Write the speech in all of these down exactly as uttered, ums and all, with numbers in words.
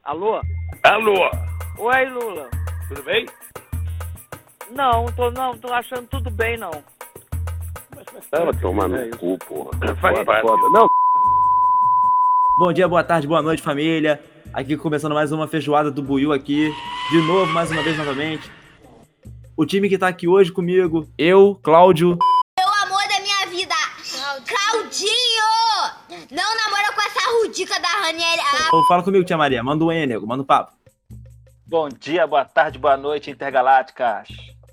Alô? Alô? Oi, Lula. Tudo bem? Não, tô, não, tô achando tudo bem, não. Tava tomando no cu, porra. Faz Foda, parte. foda. Não. Bom dia, boa tarde, boa noite, família. Aqui começando mais uma feijoada do Buiú aqui. De novo, mais uma vez, novamente. O time que tá aqui hoje comigo, eu, Cláudio. Meu amor da minha vida, Claudinho! Não namora com essa rudica da Ranieri. Ah. Fala comigo, tia Maria. Manda um E, nego. Manda um papo. Bom dia, boa tarde, boa noite, Intergalácticas.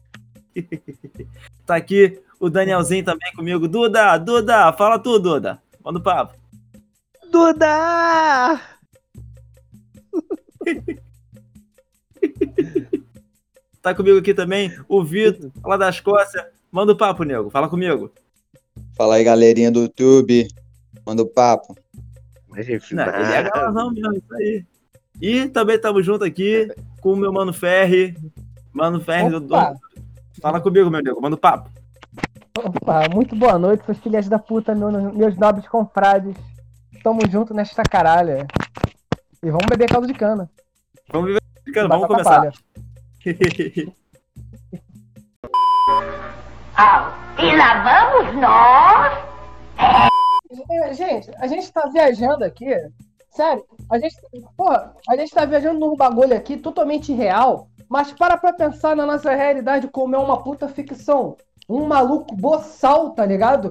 Tá aqui o Danielzinho também comigo. Duda, Duda, fala tu, Duda. Manda um papo. Duda! Tá comigo aqui também o Vitor, lá da Escócia. Manda um papo, nego. Fala comigo. Fala aí, galerinha do YouTube. Manda o papo. Não, ele é galazão mesmo, isso aí. E também estamos juntos aqui com o meu Mano Ferri. Mano Ferri do dono. Fala comigo, meu nego. Manda um papo. Opa, muito boa noite, seus filhas da puta, meus, meus nobres confrades. Tamo junto nesta caralha. E vamos beber caldo de cana. Vamos beber caldo de cana, vamos começar. Ah, e lá vamos nós? É, gente, a gente tá viajando aqui. Sério, a gente, porra, a gente tá viajando num bagulho aqui totalmente irreal. Mas para pra pensar na nossa realidade como é uma puta ficção. Um maluco boçal, tá ligado?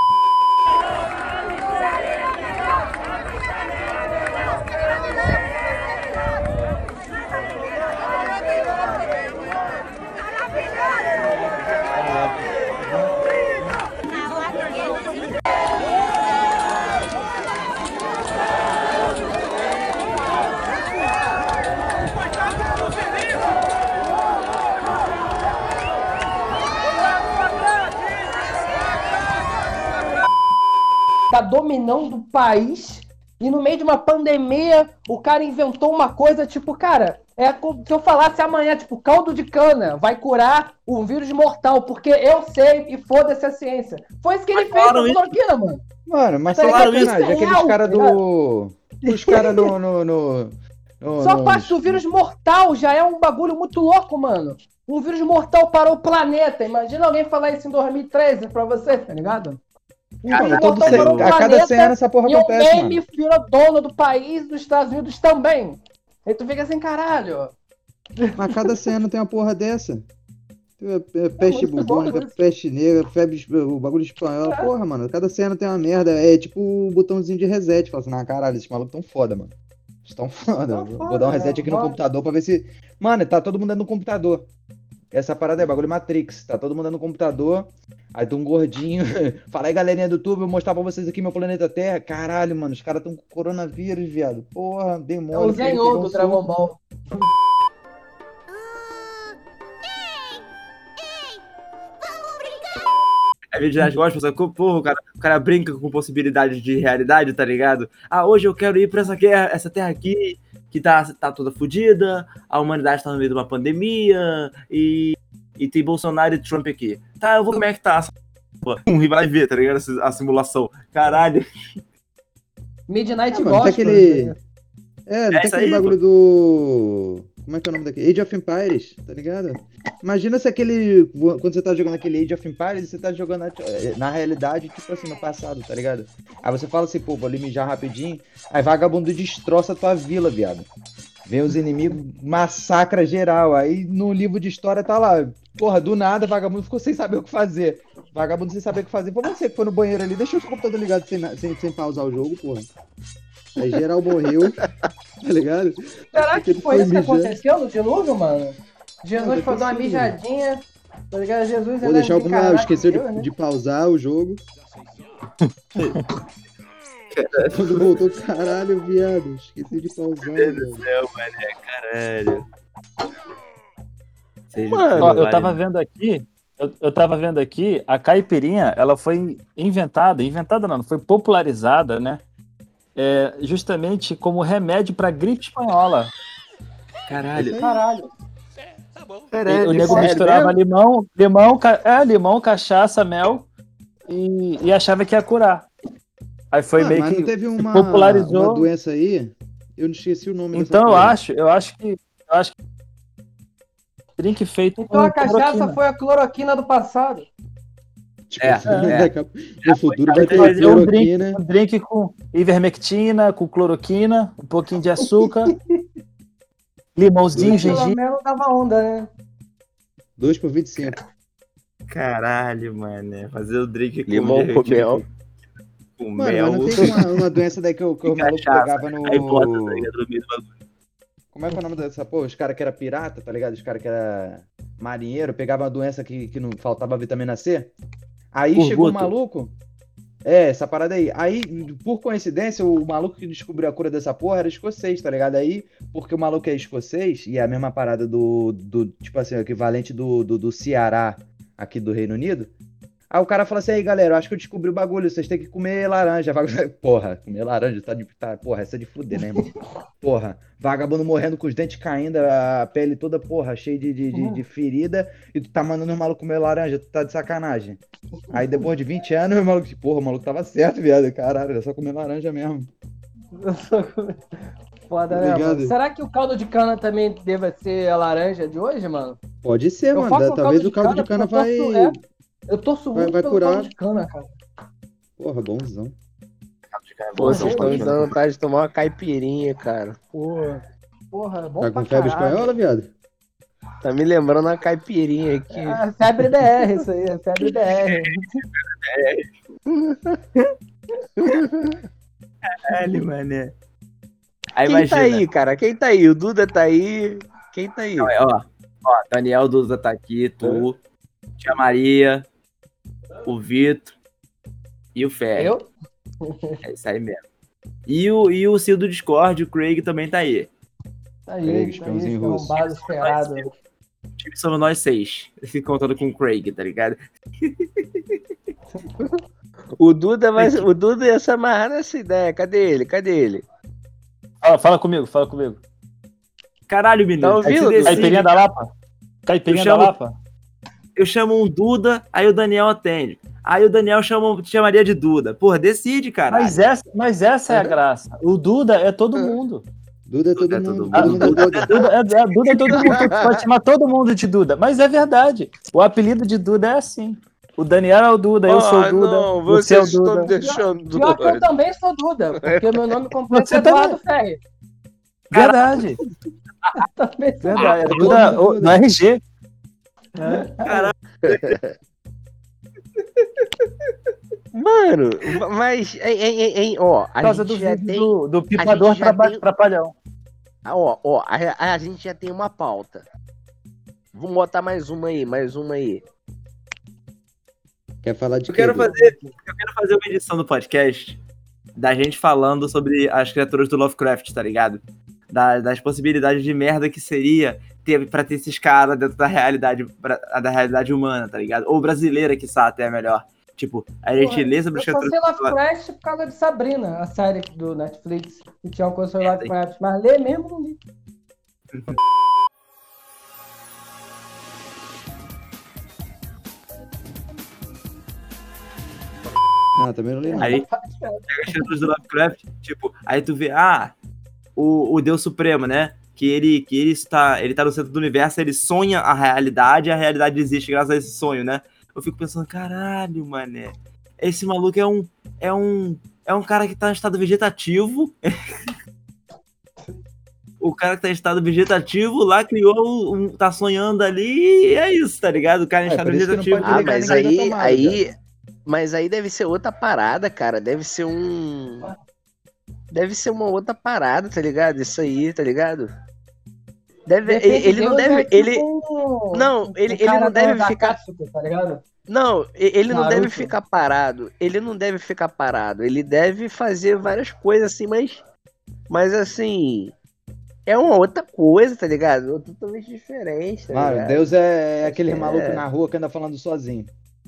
Tá dominando o país e no meio de uma pandemia o cara inventou uma coisa tipo, cara, é como se eu falasse amanhã, tipo, caldo de cana vai curar um vírus mortal, porque eu sei e foda-se a ciência. Foi isso que ele fez com a cloroquina, mano. Mano, mas Tá sem ligado? Isso sacanagem, é aqueles real, caras tá do... Os caras no... no, no, no Só a no- parte do vírus mortal já é um bagulho muito louco, mano. Um vírus mortal parou o planeta. Imagina alguém falar isso em dois mil e treze pra você, tá ligado? Um Cara, vírus todo mortal cem- parou o a cada planeta cem anos essa porra e o acontece, meme mano. vira dono do país, dos Estados Unidos também. Aí tu fica assim, caralho. A cada cem anos tem uma porra dessa. É, é, peste muito bubônica, bom isso. peste negra, febre, o bagulho espanhol. Porra, mano, cada cem anos tem uma merda. É tipo o botãozinho de reset. Fala assim, ah, caralho, esses malucos tão foda, mano. Eles tão foda. Tão Vou foda, dar um reset aqui no mano. computador pra ver se... Mano, tá todo mundo dentro do computador. Essa parada é bagulho Matrix. Tá todo mundo dentro do computador. Aí tem um gordinho. Fala aí, galerinha do YouTube, eu vou mostrar pra vocês aqui meu planeta Terra. Caralho, mano, os caras tão com coronavírus, viado. Porra, É demônio. o Zenhou do Dragon Ball. É vídeo das gostas, porra, o cara, o cara brinca com possibilidades de realidade, tá ligado? Ah, hoje eu quero ir pra essa guerra, essa terra aqui, que tá, tá toda fodida, a humanidade tá no meio de uma pandemia, e, e tem Bolsonaro e Trump aqui. Tá, eu vou ver como é que tá essa porra. Um vai ver, tá ligado? A simulação. Caralho. Midnight É, mano, tem Gospel. aquele... É, não É tem isso aquele aí, bagulho do... Como é que é o nome daquele? Age of Empires, tá ligado? Imagina se aquele... Quando você tá jogando aquele Age of Empires, você tá jogando na, na realidade, tipo assim, no passado, tá ligado? Aí você fala assim, pô, vou ali mijar rapidinho, aí vagabundo destroça a tua vila, viado. Vem os inimigos, massacra geral. Aí no livro de história tá lá, porra, do nada, vagabundo ficou sem saber o que fazer. Vagabundo sem saber o que fazer. Foi você que foi no banheiro ali, deixa o computador ligado sem, sem, sem pausar o jogo, porra. Aí geral morreu, tá ligado? Será que Ele foi foi isso que mijar. aconteceu no dilúvio, mano? Jesus Não, foi dar uma possível. mijadinha, tá ligado? Jesus Vou ainda deixar alguma. desencarnado Esqueceu Deus, de, né? de pausar o jogo. Quando voltou, caralho, viado. Esqueci de pausar, Meu Deus velho. do céu, mané, caralho. Seja Mano, tudo ó, eu vale. tava vendo aqui, eu, eu tava vendo aqui, a caipirinha, ela foi inventada, inventada não, foi popularizada, né? É, justamente como remédio pra gripe espanhola. Caralho. Caralho. E o nego sério misturava mesmo? limão, limão, ca- é, limão, cachaça, mel e, e achava que ia curar. Aí foi Mano, meio mas que não teve uma, popularizou. uma doença aí? Eu não esqueci o nome dessa Então eu porra. acho, eu acho que. Eu acho que. Drink feito Então com a cachaça cloroquina. foi a cloroquina do passado. Tipo, É, assim, é. daqui a- no futuro vai ter Fazer um drink, cloroquina. um drink com ivermectina, com cloroquina, um pouquinho de açúcar, limãozinho, Dois Pelo gengibre. menos dava onda, né? dois por vinte e cinco. Caralho, mano. Fazer o drink com Limão com mel. Com Mano, mel. mas não tem uma, uma doença daí que o, que o E maluco cachaça. pegava no. Aí bota, tá ligado? No meio do bagulho. Como é que é o nome dessa porra? Os caras que era pirata, tá ligado? Os caras que era marinheiro, pegava uma doença que, que não faltava vitamina C. Aí Por chegou o goto. maluco. É, essa parada aí. Aí, por coincidência, o maluco que descobriu a cura dessa porra era escocês, tá ligado? Aí, porque o maluco é escocês, e é a mesma parada do, do tipo assim, o equivalente do, do, do Ceará aqui do Reino Unido. Aí o cara fala assim, aí galera, eu acho que eu descobri o bagulho, vocês têm que comer laranja. Porra, comer laranja, tá de. Tá, porra, essa é de fuder, né, irmão? Porra, vagabundo morrendo com os dentes caindo, a pele toda, porra, cheia de, de, de, de ferida, e tu tá mandando o maluco comer laranja, tu tá de sacanagem. Aí depois de vinte anos, o maluco, porra, o maluco tava certo, viado, caralho, é só comer laranja mesmo. Foda, Tá né, ligado? mano? Será que o caldo de cana também deva ser a laranja de hoje, mano? Pode ser, Eu mano, faço da- um talvez caldo o caldo de cana porque eu vai. torço- é, eu torço vai- muito vai pelo curar. caldo de cana, cara. Porra, bonzão. Pô, vocês estão me Porra. dando vontade de tomar uma caipirinha, cara. Porra. Porra, é bom Tá pra com febre caralho. espanhola, viado? Tá me lembrando uma caipirinha aqui. É febre B R, isso aí, é febre B R. Caralho, mané. Aí Quem imagina. tá aí, cara? Quem tá aí? O Duda tá aí. Quem tá aí? Ó, ó, ó, Daniel Duda tá aqui, tu, Tia Maria, o Vitor e o Ferre. Eu? É isso aí mesmo. E o, e o Cio do Discord, o Craig também tá aí. Tá Craig, aí, tá aí, espiãozinho russo. arrombado, esperado. O time somos nós seis. Contando com o Craig, tá ligado? O Duda vai. O Duda ia se amarrar nessa ideia. Cadê ele? Cadê ele? Fala, fala comigo, fala comigo. Caralho, menino. Tá ouvindo, aí você Duda? decide. Caipirinha da Lapa? Caipirinha Eu da chamo- Lapa? Eu chamo um Duda, aí o Daniel atende. Aí o Daniel chama, te chamaria de Duda. Porra, decide, cara. Mas essa, mas essa é a graça. O Duda é todo mundo. Duda é todo Duda é mundo. todo Ah, Todo mundo é Duda. Duda é, é- Duda é todo mundo. Tu pode chamar todo mundo de Duda. Mas é verdade. O apelido de Duda é assim. O Daniel é o Duda, eu sou o Ah, Duda. não, você é o vocês estão Duda. me deixando Pior que eu doido. também sou Duda, porque meu nome completo Você é Eduardo Ferre. Verdade. Também sou Verdade. É Todo Duda mundo o- Duda. no R G. Mano, mas. Hein, hein, hein, hein, ó, Por a causa gente do já vídeo tem. do, do pipador já traba- tem- trapalhão. Ah, Ó, ó, a, a gente já tem uma pauta. Vamos botar mais uma aí, mais uma aí. Quer falar de Eu quero quê, Duda? fazer, eu quero fazer uma edição do podcast da gente falando sobre as criaturas do Lovecraft, tá ligado? Da- das possibilidades de merda que seria ter, pra ter esses caras dentro da realidade, pra- da realidade humana, tá ligado? Ou brasileira, que até é melhor. Tipo, a gente Porra, lê sobre Eu as só sei criaturas. Lovecraft por causa de Sabrina, a série do Netflix, que tinha uma coisa sobre É, Lovecraft, mas ler mesmo não li. Ah, também não li, não. Aí pega as criaturas do Lovecraft, tipo, aí tu vê, ah, o, o Deus Supremo, né? Que ele, que ele está, ele tá no centro do universo, ele sonha a realidade, e a realidade existe graças a esse sonho, né? Eu fico pensando, caralho, mané, esse maluco é um, é um, é um cara que tá em estado vegetativo. O cara que tá em estado vegetativo lá criou um, tá sonhando ali e é isso, tá ligado? O cara em É, estado por isso que não vegetativo. pode Ah, ligar mas ninguém aí, da tomada, aí, mas aí deve ser outra parada, cara. Deve ser um, deve ser uma outra parada, tá ligado? Isso aí, tá ligado? Deve, Depende ele, ele não Deus, deve, é tipo ele, um- não, um ele, ele cara não deve da ficar, Akatsuki, tá ligado? não, e- ele não Naruto. deve ficar parado. Ele não deve ficar parado. Ele deve fazer várias coisas assim, mas, mas assim, é uma outra coisa, tá ligado? Totalmente diferente, tá Mano, ligado? Deus é aquele É. maluco na rua que anda falando sozinho.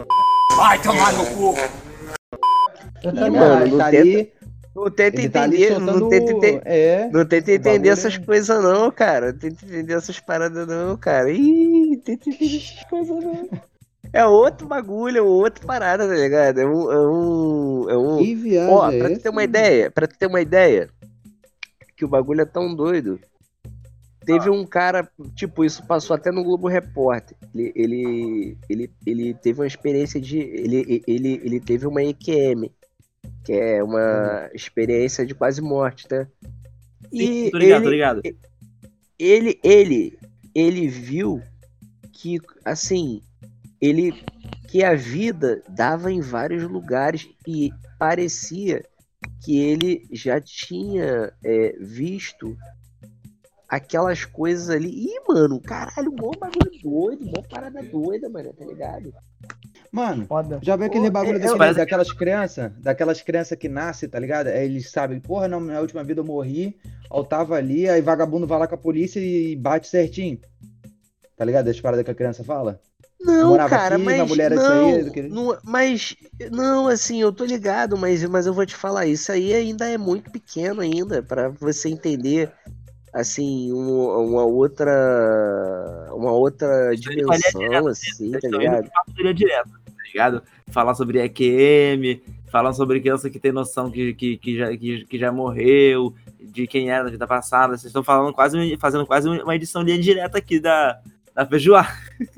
Eu Ih, também mano, acho. Ele não tá tenta- ali, Não tenta ele tá ali entender, soltando... não tenta entender. É, Não tenta o entender bagulho essas é- coisas não, cara. Não tenta entender essas paradas não, cara. Ih, tenta entender essas coisas não. É outro bagulho, é outra parada, tá ligado? É um... É um, é um... Que viagem Ó, é pra tu essa, ter uma mano? ideia, pra tu ter uma ideia, que o bagulho é tão doido. Teve um cara, tipo, isso passou até no Globo Repórter. Ele, ele, ele, ele teve uma experiência de. Ele, ele, ele teve uma E Q M, que é uma experiência de quase morte, tá? Sim, tô ligado, ele, tô ligado. Ele, ele, ele viu que, assim, ele, que a vida dava em vários lugares e parecia que ele já tinha é, visto aquelas coisas ali. Ih, mano, caralho, mó bagulho doido, mó parada doida, mano, tá ligado? Mano, Foda. já viu aquele Pô, bagulho é- daquele- parece- daquelas crianças? Daquelas crianças que nascem, tá ligado? Aí eles sabem, porra, na, na última vida eu morri, eu tava ali, aí vagabundo vai lá com a polícia e bate certinho. Tá ligado? As paradas que a criança fala? Não, Morava cara, aqui, minha mas mulher era isso não, aí, do que- não, mas não, assim, eu tô ligado, mas, mas eu vou te falar, isso aí ainda é muito pequeno ainda pra você entender, assim, um- uma outra, uma outra Isso aí faria dimensão, direto, assim, Eles tá estão indo ligado? pra faria direto, tá ligado? Falar sobre E Q M, falar sobre criança que tem noção que, que, que, já, que, que já morreu, de quem era na vida passada. Vocês estão falando quase, fazendo quase uma edição linha direta aqui da, da feijoada.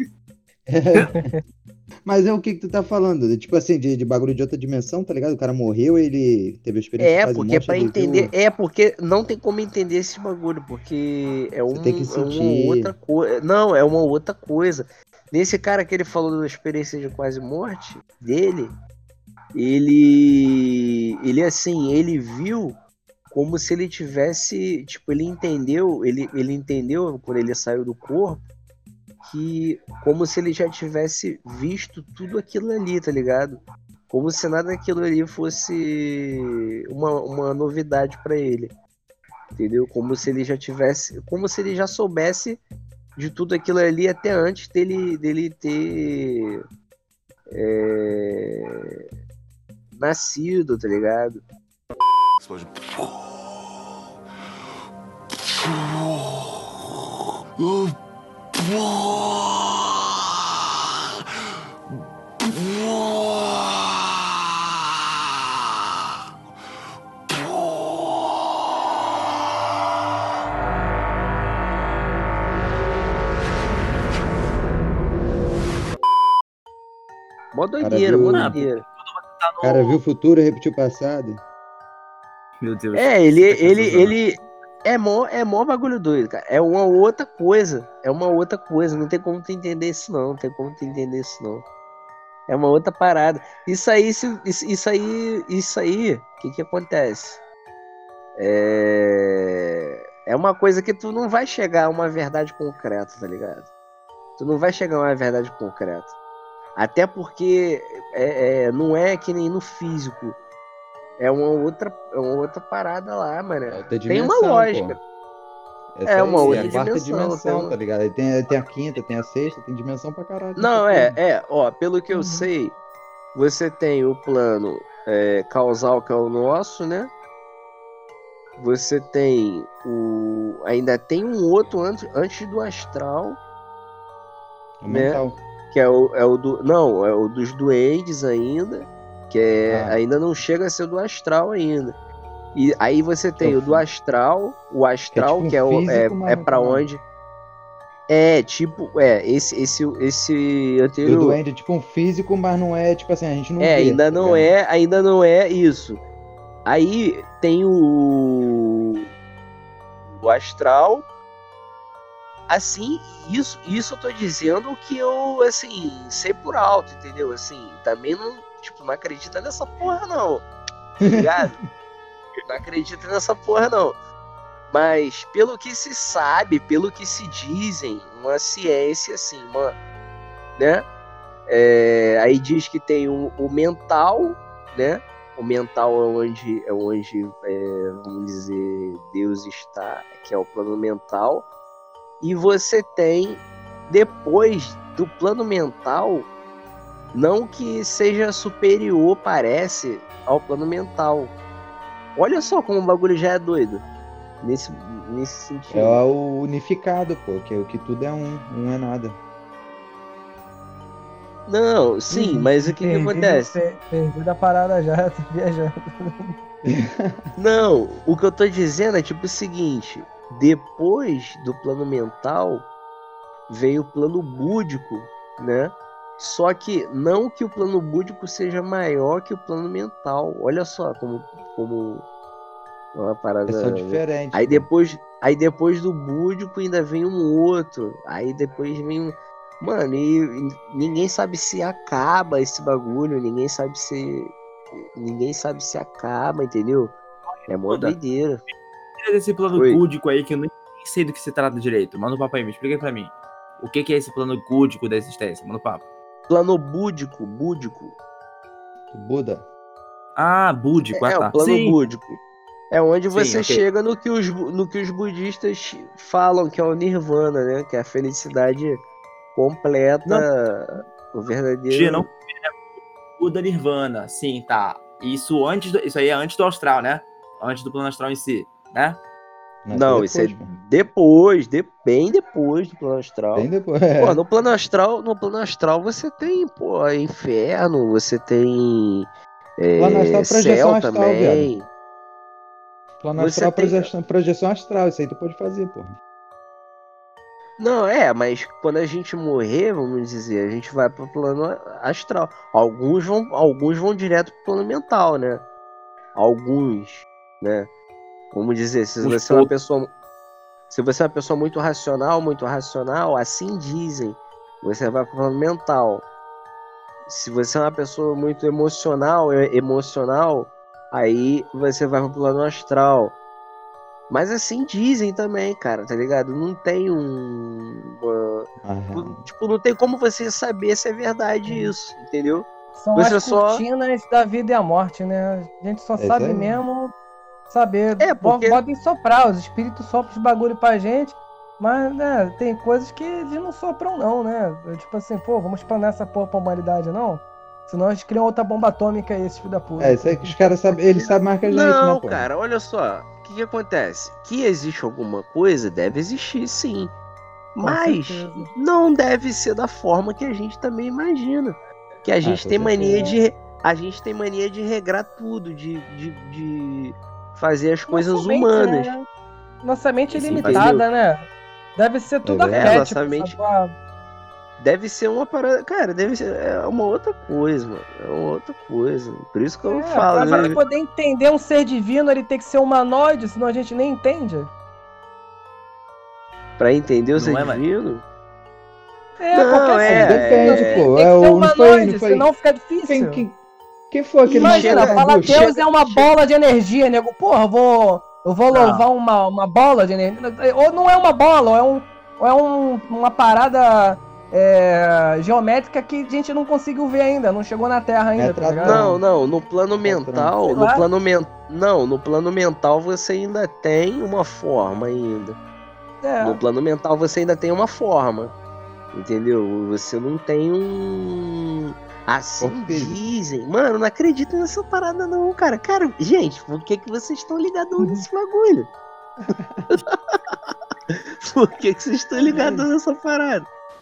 Mas é o que que tu tá falando? Tipo assim, de, de bagulho de outra dimensão, tá ligado? O cara morreu, ele teve a experiência de É, quase porque morte, pra ele entender, viu- é porque não tem como entender esse bagulho, porque é, um, tem que é uma sentir. outra coisa. Não, é uma outra coisa. Nesse cara que ele falou da experiência de quase morte dele, ele, ele assim, ele viu como se ele tivesse, tipo, ele entendeu, ele, ele entendeu quando ele saiu do corpo, que como se ele já tivesse visto tudo aquilo ali, tá ligado? Como se nada daquilo ali fosse uma, uma novidade pra ele, entendeu? Como se ele já tivesse, como se ele já soubesse de tudo aquilo ali até antes dele, dele ter é, nascido, tá ligado? Mó doideira, mó viu- doideira. Tá no... Cara, viu o futuro e repetiu o passado. Meu Deus. É, ele, Tá ele, cansado. ele é mó, é mó bagulho doido, cara. É uma outra coisa. É uma outra coisa. Não tem como tu entender isso, não. Não tem como tu entender isso, não. É uma outra parada. Isso aí, isso, isso isso aí, isso aí, o que que acontece? É... é uma coisa que tu não vai chegar a uma verdade concreta, tá ligado? Tu não vai chegar a uma verdade concreta. Até porque é, é, não é que nem no físico. É uma outra, é uma outra parada lá, mano. Outra Tem uma dimensão, lógica. pô. Essa É uma aí, outra é a quarta dimensão, dimensão, tem uma- tá ligado? Aí tem, tem a quinta, tem a sexta, tem dimensão pra caralho. Não, nessa é, porra. é, ó, pelo que eu Uhum. sei, você tem o plano é, causal, que é o nosso, né? Você tem o. Ainda tem um outro antes, antes do astral, O né? mental. que é o, é o do. Não, é o dos duendes ainda. Que é, Ah. ainda não chega a ser do astral ainda. E aí você tem é o o do astral, o astral, tipo um que é, o, físico, é, mas é não pra tá lá. onde. É, tipo, é, esse, esse, esse E o anterior. doente é tipo um físico, mas não é, tipo assim, a gente não É, vê. ainda tá não ligado? é, ainda não é isso. Aí tem o, o astral. Assim, isso, isso eu tô dizendo que eu, assim, sei por alto, entendeu? Assim, também não, tipo, não acredita nessa porra não, tá ligado? Não acredita nessa porra não. Mas pelo que se sabe, pelo que se dizem, uma ciência, assim, uma, né? É, aí diz que tem o, o mental, né? O mental é onde, é onde é, vamos dizer, Deus está, que é o plano mental. E você tem, depois do plano mental, não que seja superior, parece, ao plano mental. Olha só como o bagulho já é doido. Nesse, nesse sentido. É o unificado, pô, que, que tudo é um, um é nada. Não, sim, Ih, mas o que, que perdi- acontece? per- Perdi da parada já, tô viajando. Não, o que eu tô dizendo é tipo o seguinte: depois do plano mental veio o plano búdico, né? Só que não que o plano búdico seja maior que o plano mental. Olha só como, como uma parada. É só diferente. Aí depois, aí depois do búdico ainda vem um outro. Aí depois vem um. Mano, e, e ninguém sabe se acaba esse bagulho. Ninguém sabe se. Ninguém sabe se acaba, entendeu? É mó Foda. doideira. Esse plano Oi. búdico aí que eu nem sei do que se trata direito. Manda um papo aí, me explica aí pra mim. O que, que é esse plano búdico da existência? Manda um papo. Plano búdico, búdico. Buda. Ah, búdico, É, ah, é tá. o plano Sim. búdico. É onde Sim, você ok. chega no que, os, bu- no que os budistas falam, que é o nirvana, né? Que é a felicidade completa, o verdadeiro. Dia não Buda Nirvana, sim, tá. Isso antes do, isso aí é antes do astral, né? Antes do plano astral em si, né? Não, depois, isso é pô. depois, de, bem depois do plano astral. Bem depois. É. Pô, no plano astral, no plano astral você tem, pô, inferno, você tem é, Plano astral, projeção céu astral, também. Plano Você astral, tem- projeção, projeção astral. Isso aí tu pode fazer, porra. Não, é, mas quando a gente morrer, vamos dizer, a gente vai pro plano astral. Alguns vão, alguns vão direto pro plano mental, né? Alguns, né? Vamos dizer, se Os você é uma poucos. pessoa, se você é uma pessoa muito racional, muito racional, assim dizem, você vai pro plano mental. Se você é uma pessoa muito emocional, é- emocional, aí você vai pro plano astral. Mas assim dizem também, cara, tá ligado? Não tem um. uma- Ah, Tipo, não tem como você saber se é verdade isso, entendeu? São Você as só- cortinas da vida e a morte, né? A gente só É isso sabe aí. mesmo saber. É, porque- Podem soprar, os espíritos sopram os bagulho pra gente, mas, né, tem coisas que eles não sopram, não, né? Tipo assim, pô, vamos explanar essa porra pra humanidade, não? Senão eles criam outra bomba atômica aí, esse filho da puta. É, isso aí que os caras sabem, eles sabem mais que a gente, Não, né, pô? cara, olha só. O que, que acontece? Que existe alguma coisa, deve existir sim. Mas certeza. não deve ser da forma que a gente também imagina. Que a gente com tem mania certeza. de. A gente tem mania de regrar tudo, de, de, de fazer as coisas Nossa mente, humanas. né? Nossa mente é Sim, limitada, né? Deve ser tudo É verdade. arquétipo. É, nossa mente- sabe? Ah, Deve ser uma parada. Cara, deve ser é uma outra coisa, mano. É uma outra coisa. Por isso que eu É, falo. pra né? gente poder entender um ser divino, ele tem que ser humanoide, senão a gente nem entende. Pra entender o Não ser é, mas- divino. É, Não, qualquer é, ser depende, divino pô. tem É, que ser o- não foi- humanoide, não foi- senão fica difícil. Quem, quem, quem foi aquele Imagina, chega- falar maluco? Deus é uma bola de energia, nego. Porra, eu vou, eu vou Não. louvar uma, uma bola de energia. Ou não é uma bola, ou é, um, ou é um, uma parada é, geométrica que a gente não conseguiu ver ainda, não chegou na Terra ainda, tá Retrato- ligado? Não, não, no plano Patrão. mental, Sei no lá. plano men... não, no plano mental você ainda tem uma forma ainda. É. No plano mental você ainda tem uma forma. Entendeu? Você não tem um assim Corpo físico. dizem. Mano, não acredito nessa parada não, cara. Cara, gente, por que que vocês estão ligados nesse bagulho? Por que que vocês estão ligados nessa parada?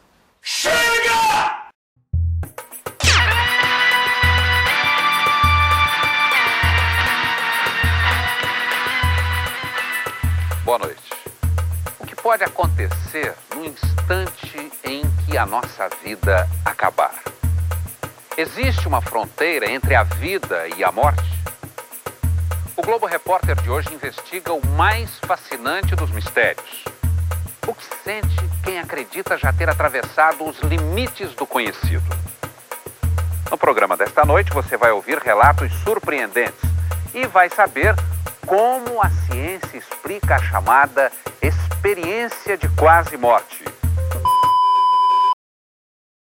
Boa noite. O que pode acontecer no instante em que a nossa vida acabar? Existe uma fronteira entre a vida e a morte? O Globo Repórter de hoje investiga o mais fascinante dos mistérios. O que sente quem acredita já ter atravessado os limites do conhecido? No programa desta noite você vai ouvir relatos surpreendentes e vai saber como a ciência explica a chamada experiência de quase morte.